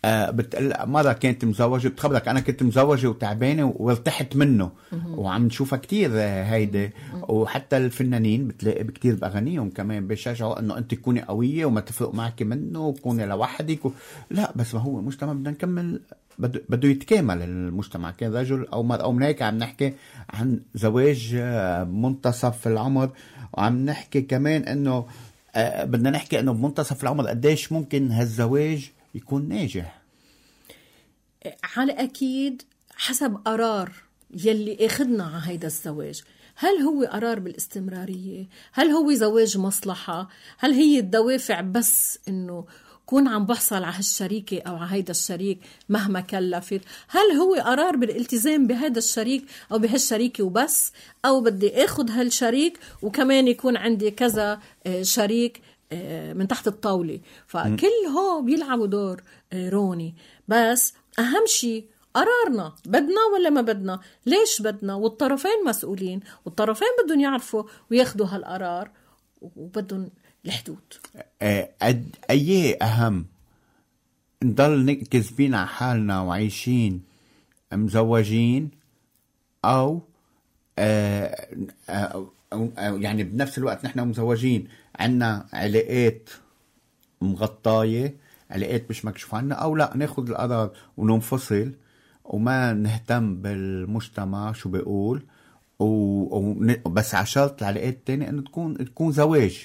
آه بتقل مرة كانت مزوجة بتخبرك أنا كنت مزوجة وتعبانة وارتحت منه وعم نشوفها كتير هيدا. وحتى الفنانين بتلاقي بكتير بأغانيهم كمان بيشجعوا إنه أنت تكوني قوية وما تفرق معك منه وكوني لوحدك و... لا بس ما هو مجتمع بدنا نكمل بده بده يتكامل المجتمع كان رجل أو مرأة. أو من هيك عم نحكي عن زواج منتصف العمر وعم نحكي كمان إنه آه بدنا نحكي إنه بمنتصف العمر قديش ممكن هالزواج يكون ناجح. على أكيد حسب قرار يلي اخدنا على هيدا الزواج. هل هو قرار بالاستمرارية؟ هل هو زواج مصلحة؟ هل هي الدوافع بس إنه كون عم بحصل على هالشريكة أو على هيدا الشريك مهما كلفت؟ هل هو قرار بالالتزام بهذا الشريك أو بهالشريكة وبس؟ أو بدي أخد هالشريك وكمان يكون عندي كذا شريك من تحت الطاولة؟ فكل هو بيلعبوا دور روني. بس أهم شيء قرارنا، بدنا ولا ما بدنا، ليش بدنا، والطرفين مسؤولين والطرفين بدهم يعرفوا وياخدوا هالقرار وبدهم الحدود. أي أهم نضل كذبين على حالنا وعايشين مزوجين أو آه آه يعني بنفس الوقت نحن مزوجين عنا علاقات مغطاية علاقات مش مكشوف عنا، أو لا ناخد القرار وننفصل وما نهتم بالمجتمع شو بيقول وبس عشرت العلاقات التانية أنه تكون تكون زواج.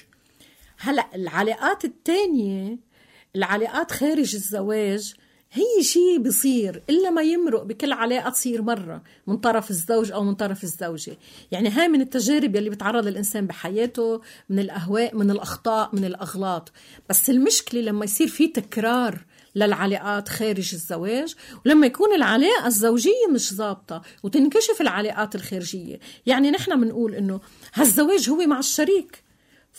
هلأ العلاقات التانية العلاقات خارج الزواج هي شيء بيصير إلا ما يمرق بكل علاقة تصير مرة من طرف الزوج أو من طرف الزوجة. يعني هاي من التجارب يلي بتعرض الإنسان بحياته، من الأهواء، من الأخطاء، من الأغلاط. بس المشكلة لما يصير في تكرار للعلاقات خارج الزواج، ولما يكون العلاقة الزوجية مش ضابطة وتنكشف العلاقات الخارجية. يعني نحن منقول إنه هالزواج هو مع الشريك،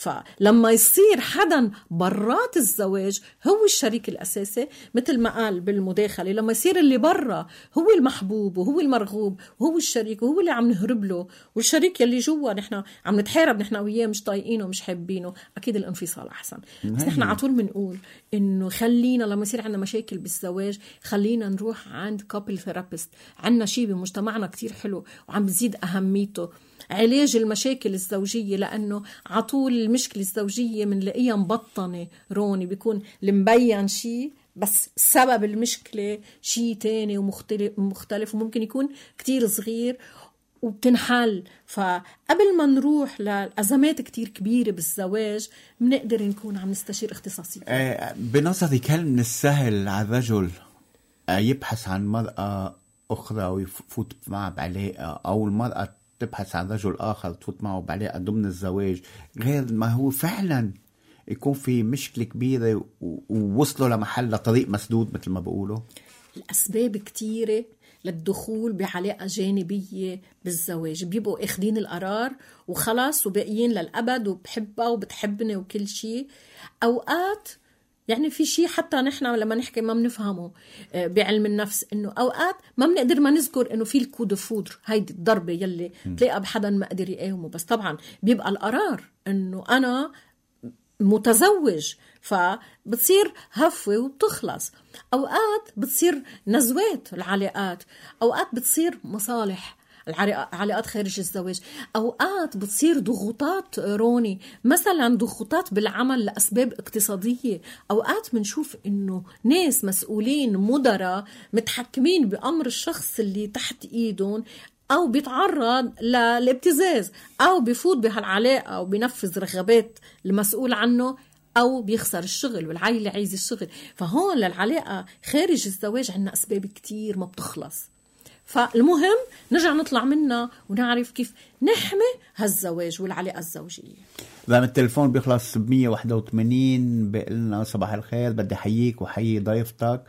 فلما يصير حدا برات الزواج هو الشريك الأساسي مثل ما قال بالمداخلة، لما يصير اللي برا هو المحبوب وهو المرغوب وهو الشريك وهو اللي عم نهرب له، والشريك يلي جوا نحن عم نتحارب نحن وياه مش طايقينه ومش حابينه، أكيد الانفصال أحسن. بس نحن عطول منقول إنه خلينا لما يصير عندنا مشاكل بالزواج خلينا نروح عند كابل ثيرابيست. عندنا شيء بمجتمعنا كتير حلو وعم بزيد أهميته، علاج المشاكل الزوجية، لأنه عطول المشكلة الزوجية منلاقيها مبطنة روني، بيكون المبين شيء بس سبب المشكلة شيء تاني ومختلف مختلف وممكن يكون كتير صغير وبتنحل. فقبل ما نروح لأزمات كتير كبيرة بالزواج بنقدر نكون عم نستشير اختصاصي. آه بنظري هل من السهل على الرجل آه يبحث عن مرأة أخرى ويفوت معها بعلاقة، أو المرأة تبحث عن رجل آخر تفوت معه بعلاقة ضمن الزواج، غير ما هو فعلا يكون في مشكلة كبيرة ووصلوا لمحل لطريق مسدود مثل ما بقولوا؟ الأسباب كتيرة للدخول بعلاقة جانبية بالزواج، بيبقوا اخدين القرار وخلاص وباقيين للأبد وبحبها وبتحبني وكل شيء. أوقات يعني في شيء حتى نحن لما نحكي ما بنفهمه بعلم النفس، انه اوقات ما بنقدر ما نذكر انه في الكود فودر، هيدي الضربه يلي تلاقى بحدا ما قدر يقاومه. بس طبعا بيبقى القرار انه انا متزوج، فبتصير هفوه وبتخلص. اوقات بتصير نزوات العلاقات، اوقات بتصير مصالح العلاقات خارج الزواج، أوقات بتصير ضغوطات روني، مثلا ضغوطات بالعمل لأسباب اقتصادية. أوقات منشوف إنه ناس مسؤولين مدراء متحكمين بأمر الشخص اللي تحت إيدهم، أو بيتعرض للابتزاز، أو بيفوت بهالعلاقة وبينفذ رغبات المسؤول عنه، أو بيخسر الشغل والعائلة عايزة الشغل. فهون للعلاقة خارج الزواج عنا أسباب كتير ما بتخلص. فالمهم نرجع نطلع منها ونعرف كيف نحمي هالزواج والعلاقة الزوجية. لما التليفون بيخلص ب مية وواحد وثمانين بقلنا صباح الخير، بدي حييك وحيي ضيفتك،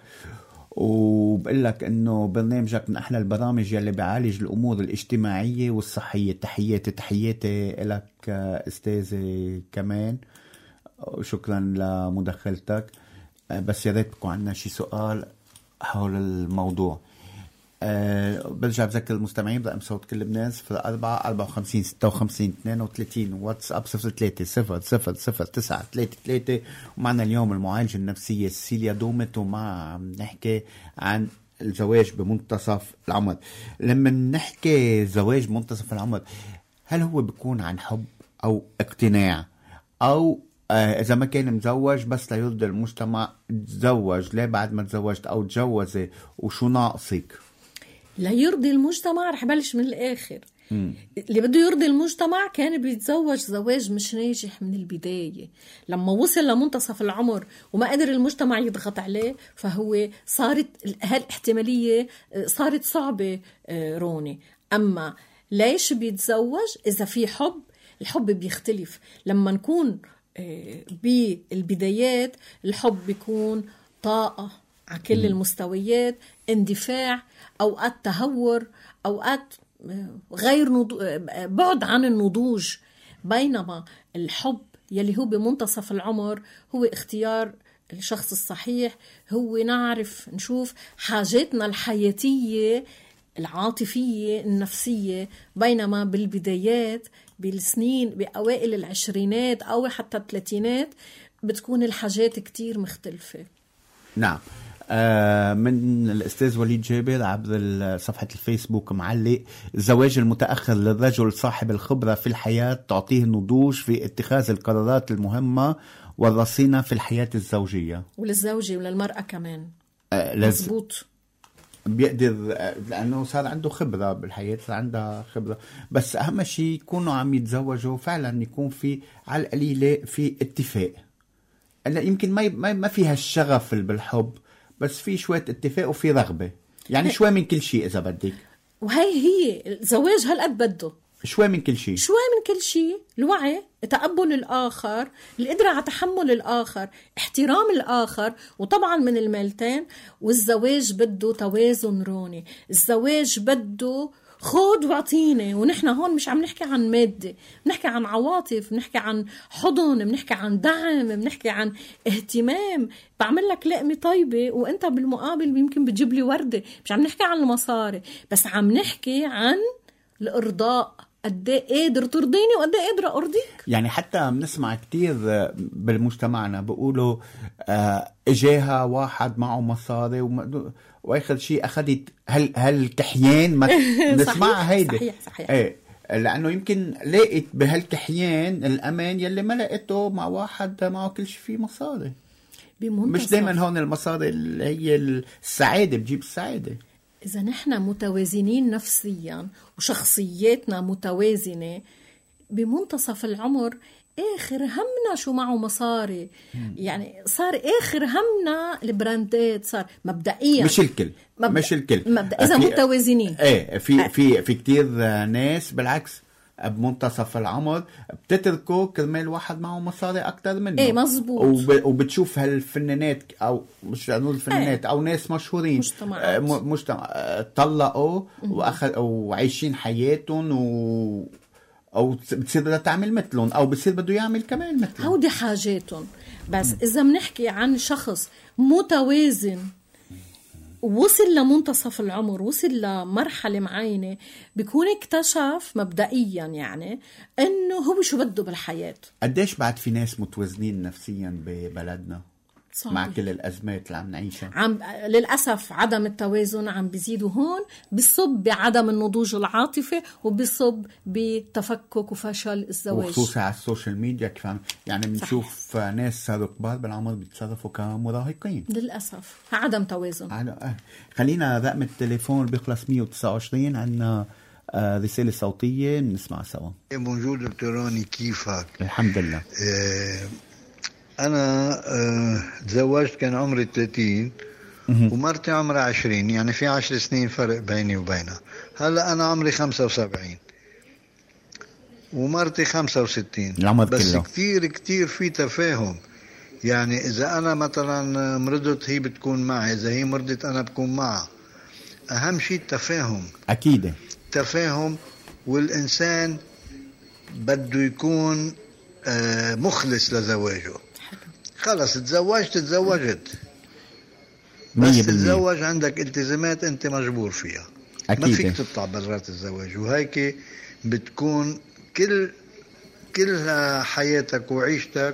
وبقلك انه برنامجك من احلى البرامج يلي بيعالج الامور الاجتماعية والصحية. تحياتي تحياتي لك استاذي كمان، شكرا لمداخلتك. بس يا ريت بكون عندنا شي سؤال حول الموضوع. أه برجع بذكر المستمعين رقم صوت كل لبنان صفر أربعة أربعة وخمسين ستة وخمسين اثنين وثلاثين واتساب صفر ثلاثة صفر صفر صفر تسعة ثلاثة ثلاثة. ومعنا اليوم المعالجة النفسية سيليا دومت، وما عم نحكي عن الزواج بمنتصف العمر. لما نحكي زواج منتصف العمر، هل هو بيكون عن حب أو اقتناع، أو آه إذا ما كان مزوج بس ليرضي المجتمع تزوج ليه بعد ما تزوجت، أو تجوزي وشو ناقصك؟ لا يرضي المجتمع. رح بلش من الآخر. مم. اللي بده يرضي المجتمع كان بيتزوج زواج مش ناجح من البداية. لما وصل لمنتصف العمر وما قدر المجتمع يضغط عليه، فهو صارت هالاحتمالية صارت صعبة روني. أما ليش بيتزوج؟ إذا في حب، الحب بيختلف. لما نكون بالبدايات الحب بيكون طاقة على كل المستويات، اندفاع، أوقات تهور، أوقات غير نضو... بعد عن النضوج. بينما الحب يلي هو بمنتصف العمر هو اختيار الشخص الصحيح، هو نعرف نشوف حاجاتنا الحياتية العاطفية النفسية. بينما بالبدايات بالسنين بأوائل العشرينات أو حتى الثلاثينات بتكون الحاجات كتير مختلفة. نعم. آه من الأستاذ وليد جابر عبر صفحة الفيسبوك معلق: الزواج المتأخر للرجل صاحب الخبرة في الحياة تعطيه نضوج في اتخاذ القرارات المهمة والرصينة في الحياة الزوجية. وللزوجة وللمرأة كمان. آه مزبوط. بيقدر لأنه صار عنده خبرة بالحياة، صار عندها خبرة. بس أهم شيء يكونوا عم يتزوجوا فعلا يكون في على القليلة في اتفاق. أنا يمكن ما ما فيها الشغف بالحب، بس في شوية اتفاق وفي رغبة، يعني شوي من كل شيء إذا بدك. وهي هي الزواج هالقد بده شوي من كل شيء، شوي من كل شيء. الوعي، تقبل الآخر، القدرة على تحمل الآخر، احترام الآخر، وطبعا من الميلتين. والزواج بده توازن روني. الزواج بده خود وعطيني. ونحن هون مش عم نحكي عن مادة، بنحكي عن عواطف، بنحكي عن حضن، بنحكي عن دعم، بنحكي عن اهتمام. بعمل لك لقمة طيبة وانت بالمقابل يمكن بتجيب لي وردة. مش عم نحكي عن المصاري، بس عم نحكي عن الإرضاء. قد ايه قادر ترضيني وقد ايه قادر ارضيك. يعني حتى بنسمع كتير بالمجتمعنا بيقولوا آه اجاها واحد معه مصاري وم... واخر شيء اخذت هل هالكحيان ما نسمعها هيدي. صحيح صحيح. ايه لانه يمكن لقيت بهالكحيان الامان يلي ما لقيته مع واحد معه كل شيء فيه مصاري. مش دايما هون المصاري اللي هي السعاده بتجيب السعاده. إذا نحن متوازنين نفسيا وشخصياتنا متوازنة بمنتصف العمر، آخر همنا شو معه مصاري. مم. يعني صار آخر همنا البراندات. صار مبدئيا مش الكل مبدأ مش الكل مبدأ إذا متوازنين. ايه في في في كتير ناس بالعكس بمنتصف العمر بتتركه كرمال واحد معه مصاري أكتر منه. ايه مزبوط. وب... وبتشوف هالفنانات أو مش نقول الفنانات ايه. أو ناس مشهورين مجتمعات م... مجتمع طلقوا وأخذ وعايشين حياتهم و... أو بتصير بدها تعمل مثلهم أو بتصير بده يعمل كمان مثلهم. هودي حاجاتهم. بس م. إذا بنحكي عن شخص متوازن وصل لمنتصف العمر، وصل لمرحلة معينة، بيكون اكتشف مبدئيا يعني انه هو شو بده بالحياة. قديش بعد في ناس متوازنين نفسيا ببلدنا صحيح. مع كل الأزمات اللي عم نعيشها؟ عم للأسف عدم التوازن عم بيزيدوا هون، بيصب بعدم النضوج العاطفي وبيصب بتفكك وفشل الزواج، وخصوصا على السوشيال ميديا. كيف يعني بنشوف ناس صاروا كبار بالعمر بيتصرفوا كمراهقين للأسف. عدم توازن. عد... خلينا رقم التليفون بيخلص مية وتسعة وعشرين. عنا رسالة صوتية نسمع سوا. بونجور دكتور روني، كيفك؟ الحمد لله. اه أنا اه تزوجت كان عمري ثلاثين ومرتي عمرها عشرين، يعني في عشر سنين فرق بيني وبينها. هلأ أنا عمري خمسة وسبعين ومرتي خمسة وستين، بس كله. كتير كتير في تفاهم. يعني إذا أنا مثلا مرضت هي بتكون معي، إذا هي مرضت أنا بكون معها. أهم شيء التفاهم. أكيد تفاهم، والإنسان بده يكون مخلص لزواجه. خلص تزوجت تزوجت بس تتزوج عندك التزامات انت مجبور فيها. أكيد. ما فيك تطلع برات الزواج، وهيك بتكون كل كل حياتك وعيشتك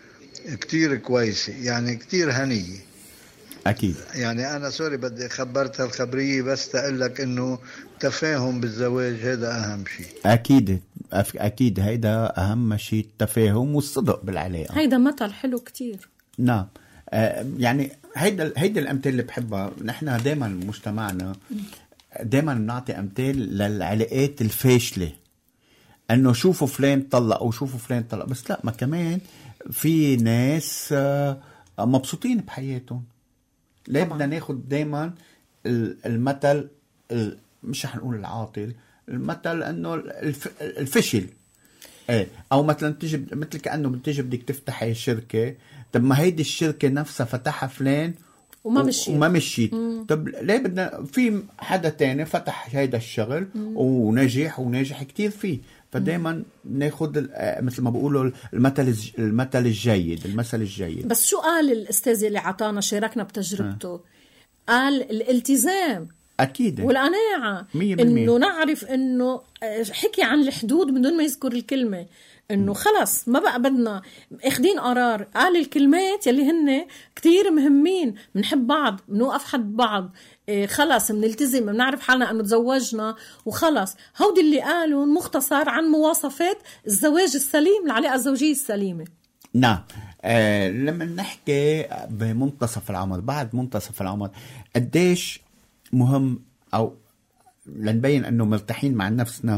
كتير كويسة، يعني كتير هنية. أكيد. يعني أنا سوري بدي خبرت هالخبرية بس تقلك إنه تفاهم بالزواج هذا أهم شيء. أكيد أكيد هيدا أهم شيء، التفاهم والصدق بالعلاقة. هيدا مثل حلو كتير. نعم. آه يعني هيدا هيدا الأمثلة اللي بحبها. نحن دائما مجتمعنا دائما نعطي أمثال للعلاقات الفاشلة، أنه شوفوا فلان طلق أو شوفوا فلان طلق، بس لا، ما كمان في ناس آه مبسوطين بحياتهم. ليه بدنا ناخد دائما المثل، مش رح نقول العاطل، المثل انه الفشل. ايه، او مثلا تجي مثل كانه بتجي بدك تفتحي شركه، طب ما هيدي الشركه نفسها فتحها فلان وما مشيت وما مشيت طب ليه بدنا في حدا تاني فتح هيدا الشغل مم. ونجح وناجح كتير فيه. فدايما ناخد مثل ما بقولوا المثل المثل الجيد المثل الجيد. بس شو قال الاستاذ اللي عطانا شاركنا بتجربته؟ قال الالتزام أكيد والقناعة، إنه نعرف إنه حكي عن الحدود من دون ما يذكر الكلمة، إنه خلص ما بقى بدنا اخدين قرار. قال الكلمات يلي هن كتير مهمين، منحب بعض، منوقف حد بعض، إيه خلص منلتزم، منعرف حالنا أنه تزوجنا وخلص. هودي اللي قالوا مختصر عن مواصفات الزواج السليم، العلاقة الزوجية السليمة. نعم. آه لما نحكي بمنتصف العمر، بعد منتصف العمر قديش مهم أو لنبين أنه مرتاحين مع نفسنا.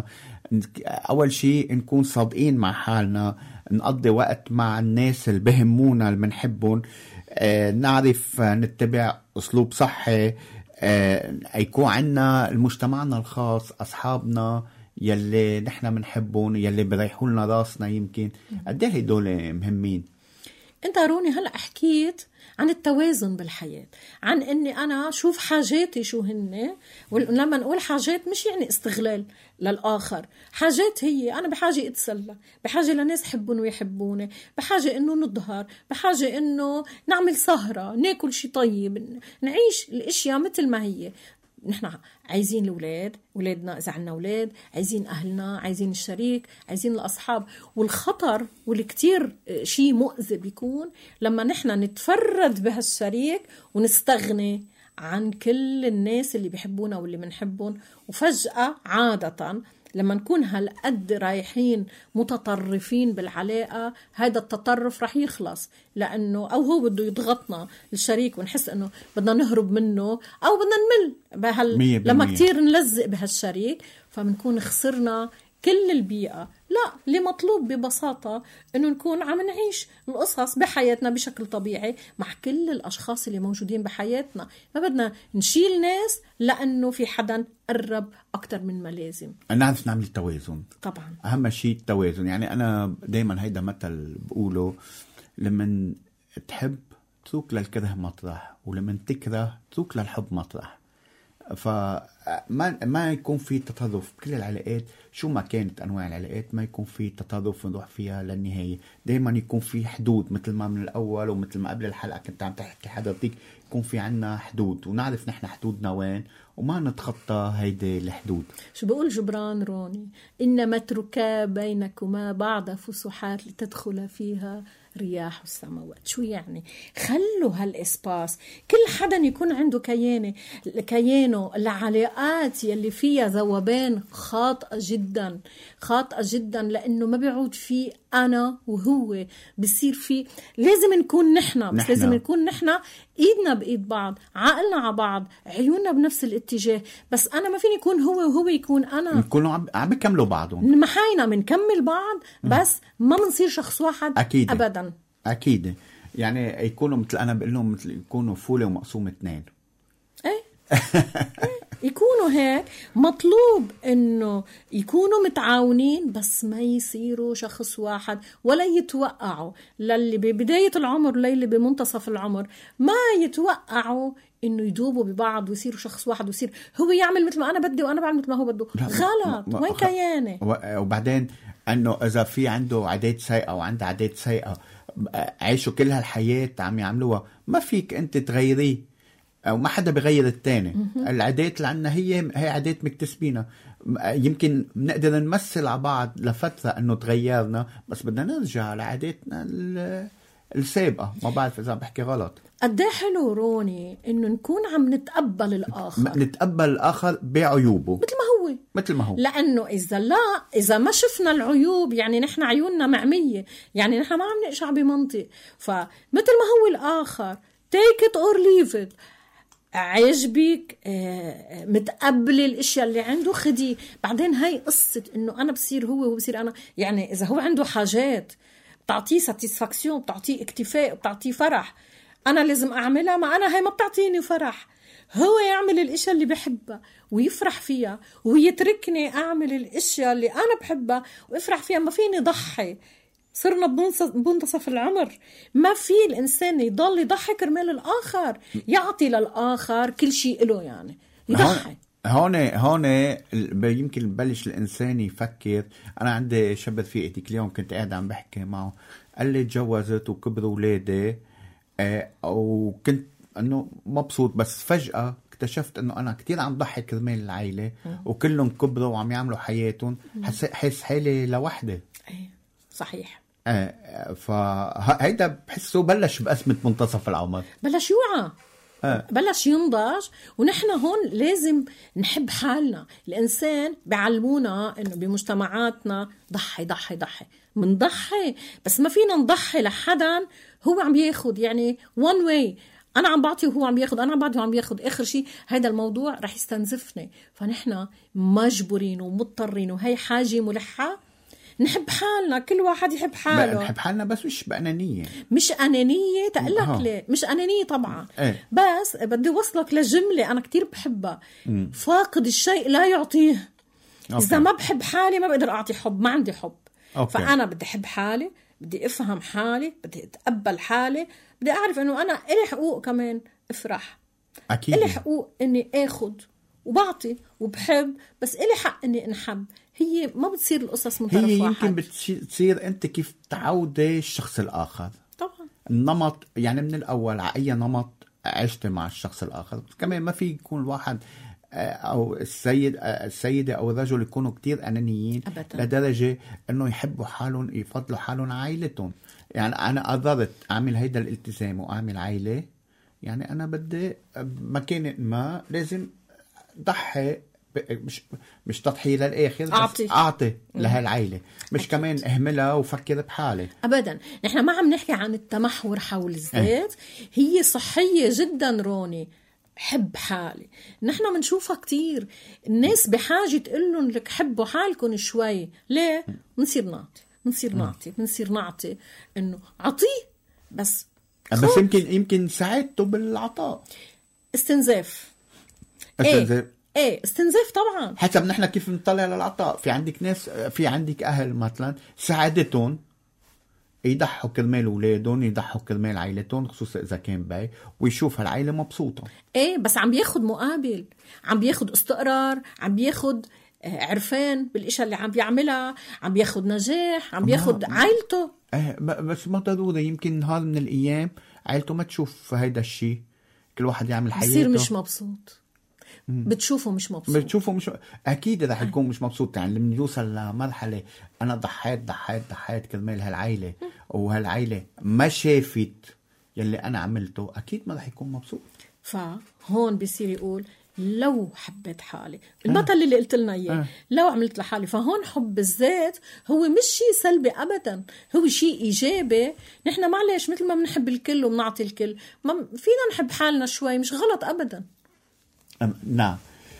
أول شيء نكون صادقين مع حالنا، نقضي وقت مع الناس اللي بهمونا اللي بنحبهم، آه نعرف نتبع أسلوب صحي، آه يكون عنا المجتمعنا الخاص، أصحابنا يلي نحن بنحبهم، يلي بريحوا لنا راسنا. يمكن قديه هدول مهمين. انت روني هلأ حكيت عن التوازن بالحياة، عن اني انا شوف حاجاتي شو هن. ولما نقول حاجات مش يعني استغلال للآخر، حاجات هي انا بحاجة اتسلى، بحاجة لناس يحبون ويحبوني، بحاجة انه نظهر، بحاجة انه نعمل سهرة، ناكل شي طيب، نعيش الاشياء مثل ما هي. نحن عايزين الأولاد، أولادنا إذا عنا أولاد، عايزين أهلنا، عايزين الشريك، عايزين الأصحاب. والخطر والكتير شيء مؤذي بيكون لما نحن نتفرد بهالشريك ونستغني عن كل الناس اللي بيحبونا واللي منحبهم. وفجأة عادة لما نكون هالقد رايحين متطرفين بالعلاقة، هذا التطرف رح يخلص، لأنه أو هو بده يضغطنا الشريك ونحس أنه بدنا نهرب منه، أو بدنا نمل بهال... لما كتير نلزق بهالشريك، فمنكون خسرنا كل البيئة. لا، اللي مطلوب ببساطة أنه نكون عم نعيش القصص بحياتنا بشكل طبيعي مع كل الأشخاص اللي موجودين بحياتنا. ما بدنا نشيل ناس لأنه في حدا قرب أكتر من ما لازم. نعرف نعمل التوازن. طبعا أهم شيء التوازن. يعني أنا دايما هيدا مثل بقوله، لمن تحب تروك للكره مطرح، ولمن تكره تروك للحب مطرح. فما ما يكون في تطرف بكل العلاقات، شو ما كانت انواع العلاقات، ما يكون في تطرف ونروح فيها للنهايه. دائما يكون في حدود، مثل ما من الاول ومثل ما قبل الحلقه كنت عم تحكي حضرتك، يكون في عنا حدود ونعرف نحن حدودنا وين وما نتخطى هيدي الحدود. شو بقول جبران روني؟ إنما اتركا بينكما بعض فسحات لتدخل فيها رياح السماوات. شو يعني؟ خلوا هالإسباس، كل حدا يكون عنده كيانه كيانه العلاقات يلي فيها ذوبان خاطئة جدا خاطئة جدا، لأنه ما بيعود فيه أنا وهو، بصير فيه لازم نكون نحنا، بس نحنا. لازم نكون نحنا إيدنا بإيد بعض، عقلنا على بعض، عيوننا بنفس الاتجاه. بس أنا ما فيني يكون هو وهو يكون أنا، نكونوا عم بيكملوا بعضهم، محاينا منكمل بعض، بس ما منصير شخص واحد أكيد. أبدا. أكيد. يعني يكونوا مثل أنا بقول لهم مثل يكونوا فولة ومقسوم اثنين. إيه يكونوا هيك. مطلوب إنه يكونوا متعاونين، بس ما يصيروا شخص واحد، ولا يتوقعوا للي ببداية العمر للي بمنتصف العمر، ما يتوقعوا إنه يدوبوا ببعض ويصيروا شخص واحد، ويصير هو يعمل مثل ما أنا بدي وأنا بعمل مثل ما هو بده. غلط. وين كياني؟ وبعدين أنه إذا في عنده عادات سيئة وعنده عادات سيئة عيشوا كل هالحياة عم يعملوها، ما فيك أنت تغيريه. وما حدا بغير التاني. العادات اللي عنا هي هي عادات مكتسبينها. يمكن نقدر نمثل على بعض لفترة انه تغيرنا، بس بدنا نرجع لعاداتنا السابقة. ما بعرف اذا بحكي غلط. قد ايه حلو روني انه نكون عم نتقبل الاخر، نتقبل الاخر بعيوبه مثل ما هو مثل ما هو لانه اذا لا اذا ما شفنا العيوب يعني نحن عيوننا معمية، يعني نحن ما عم نقشع بمنطق. فمثل ما هو الاخر take it or leave it، عجبك متقبل الاشياء اللي عنده خدي. بعدين هاي قصة انه انا بصير هو وهو بصير انا، يعني اذا هو عنده حاجات بتعطيه ساتيسفاكسيون، بتعطيه اكتفاء، بتعطيه فرح، انا لازم اعملها، ما انا هاي ما بتعطيني فرح. هو يعمل الاشياء اللي بحبها ويفرح فيها، ويتركني اعمل الاشياء اللي انا بحبها وافرح فيها. ما فيني ضحي، صرنا بمنتصف العمر، ما في الإنسان يضل يضحي كرمال الآخر، يعطي للآخر كل شيء له، يعني يضحي. هون هون يمكن يبلش الإنسان يفكر. أنا عندي شاب رفيقتي كل يوم كنت قاعد عم بحكي معه، قال لي تجوزت وكبروا أولادي آه وكنت أنه مبسوط، بس فجأة اكتشفت أنه أنا كتير عم ضحي كرمال العائلة وكلهم كبروا وعم يعملوا حياتهم، حس حالي لوحدي. صحيح. آه فهيدا بحسه بلش بأزمة منتصف العمر، بلش يوعى آه. بلش ينضج. ونحن هون لازم نحب حالنا. الإنسان بعلمونا إنه بمجتمعاتنا ضحي ضحي ضحي، منضحي بس ما فينا نضحي لحدا هو عم ياخد، يعني one way، أنا عم بعطي وهو عم ياخد، أنا عم بعطي وعم ياخد، آخر شيء هيدا الموضوع رح يستنزفني. فنحن مجبورين ومضطرين، وهي حاجة ملحة، نحب حالنا. كل واحد يحب حاله، نحب حالنا بس مش بأنانية. مش أنانية تقلك ليه؟ مش أنانية طبعا ايه؟ بس بدي وصلك لجملة أنا كتير بحبها، م. فاقد الشيء لا يعطيه. أوكي. إذا ما بحب حالي ما بقدر أعطي حب، ما عندي حب. أوكي. فأنا بدي أحب حالي، بدي أفهم حالي، بدي أتقبل حالي، بدي أعرف أنه أنا إلي حقوق كمان أفرح، أكيد إلي حقوق أني أخد وبعطي وبحب، بس إلي حق أني أنحب. هي ما بتصير القصص من طرف واحد. هي يمكن بتصير أنت كيف تعودي الشخص الآخر. طبعا النمط، يعني من الأول على أي نمط عشت مع الشخص الآخر. كمان ما في يكون الواحد أو السيد السيدة أو الرجل يكونوا كتير أنانيين أبدا، لدرجة أنه يحبوا حالهم، يفضلوا حالهم على عائلتهم. يعني أنا قدرت أعمل هيدا الالتزام وأعمل عائلة، يعني أنا بدي مكان ما لازم ضحي، مش مش تضحية للآخر، أعطي أعطي لهالعائلة، مش أكيد. كمان أهملها وفكر بحالي أبدا. نحن ما عم نحكي عن التمحور حول الذات، اه. هي صحية جدا روني، حب حالي. نحن منشوفها كتير، الناس بحاجة تقولن لك حبوا حالكم شوي. ليه؟ منصير نعطي منصير نعطي منصير نعطي إنه عطيه بس بس يمكن يمكن ساعدته بالعطاء. استنزاف. استنزاف ايه, ايه استنزاف طبعا. حسب نحن كيف نطلع للعطاء. في عندك ناس، في عندك أهل مثلا ساعدتهم يضحوا كرمال أولادهم، يضحوا كرمال عائلتهم، خصوصا إذا كان باي، ويشوف هالعائلة مبسوطة. ايه بس عم بياخد مقابل، عم بياخد استقرار، عم بياخد عرفان بالإشياء اللي عم بيعملها، عم بياخد نجاح، عم بياخد عائلته. ايه بس ما ضروري، يمكن نهار من الأيام عائلته ما تشوف هيدا الشيء، كل واحد يعمل حياته، بصير مش مبسوط. مم. بتشوفه مش مبسوط، بتشوفه مش أكيد رح يكون مش مبسوط. يعني لما يوصل لمرحلة أنا ضحيت ضحيت ضحيت كرمال هالعائلة، وهالعائلة ما شافت يلي أنا عملته، أكيد ما رح يكون مبسوط. فهون بيصير يقول لو حبيت حالي، المثل آه. اللي قلت لنا إياه آه. لو عملت لحالي. فهون حب الذات هو مش شيء سلبي أبدا، هو شيء إيجابي. نحن معلش مثل ما بنحب الكل وبنعطي الكل، ما فينا نحب حالنا شوي، مش غلط أبدا. نعم.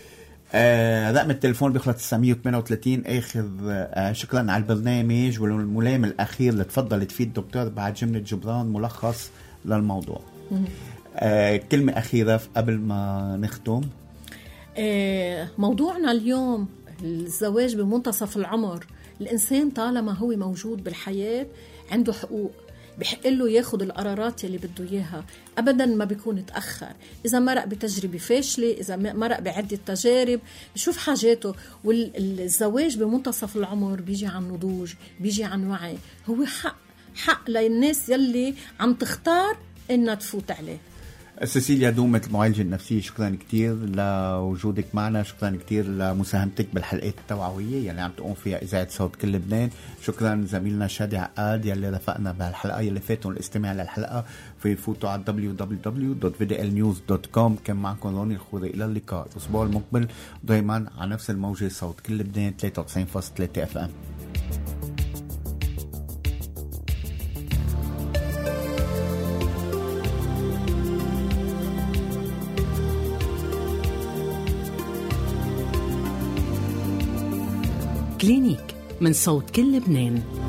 آه رقم التليفون بيخلص تسعمية وثمانية وثلاثين آخر. آه شكرا على البرنامج والملام الأخير اللي تفضلت فيه الدكتور بعد جملة جبران ملخص للموضوع. آه كلمة أخيرة قبل ما نختم. آه موضوعنا اليوم الزواج بمنتصف العمر. الإنسان طالما هو موجود بالحياة عنده حقوق، بحق له ياخد القرارات اللي بده إياها، أبدا ما بيكون تأخر. إذا مرق بتجربة فاشلة، إذا مرق بعدة تجارب، بشوف حاجاته. والزواج بمنتصف العمر بيجي عن نضوج، بيجي عن وعي، هو حق حق للناس يلي عم تختار إنها تفوت عليه. سيسيليا دومة المعالجة النفسية، شكرا كتير لوجودك معنا، شكرا كتير لمساهمتك بالحلقات التوعوية يلي عم تقوم فيها إذاعة صوت كل لبنان. شكرا زميلنا شادي عقاد يلي رفقنا بهالحلقة. يلي فاتوا الاستماع للحلقة في يفوتوا على دبليو دبليو دبليو دوت في دي إل نيوز دوت كوم. كان معكم روني الخوري، إلى اللقاء الأسبوع المقبل دايما على نفس الموجة صوت كل لبنان ثلاثة وتسعين فاصلة ثلاثة اف ام. كلينيك من صوت كل لبنان.